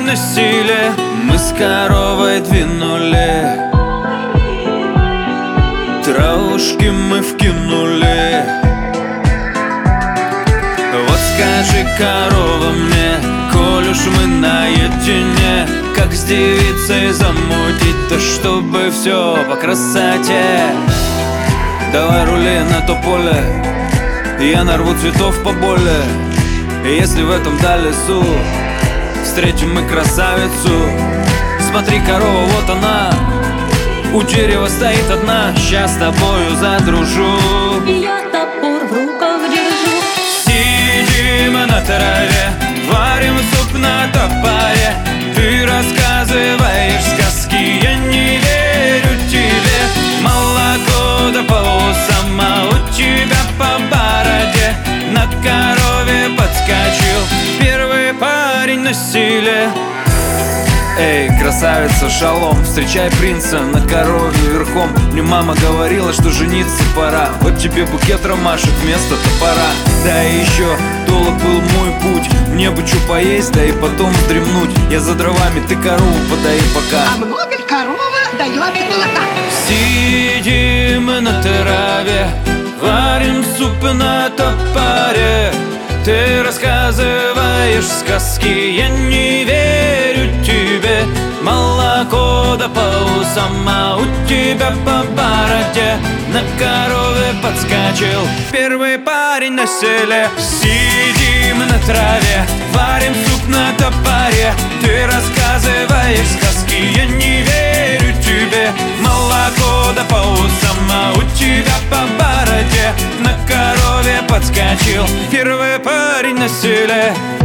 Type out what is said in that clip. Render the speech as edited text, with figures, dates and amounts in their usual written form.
на силе мы с коровой двинули, травушки мы вкинули. Вот скажи, корова, мне, коль уж мы наедине, как с девицей замутить-то, чтобы все по красоте? Давай рули на то поле, я нарву цветов поболее. Если в этом да лесу встретим мы красавицу, смотри, корова, вот она, у дерева стоит одна. Щас с тобою задружу, я топор в руках держу. Сидим на траве, варим суп на топоре. Ты рассказываешь сказки, я не верю тебе. Молоко до полу сама у тебя по бороде. На корове подскочил первый парень на силе. Эй, красавица, шалом, встречай принца на корове верхом. Мне мама говорила, что жениться пора, вот тебе букет ромашек вместо топора. Да и еще долг был мой путь, мне бы что поесть, да и потом вздремнуть. Я за дровами, ты корову подай пока. А много ли корова дает молока? Сидим на траве, варим суп на топоре. Ты рассказываешь сказки, я не верю тебе. Молоко до полу сама у тебя по бороде. На корове подскочил первый парень на селе. Сидим на траве, варим суп на топоре. Ты рассказываешь сказки, я не верю тебе. Молоко до полу сама у тебя по бороде. На корове подскочил первый парень на селе.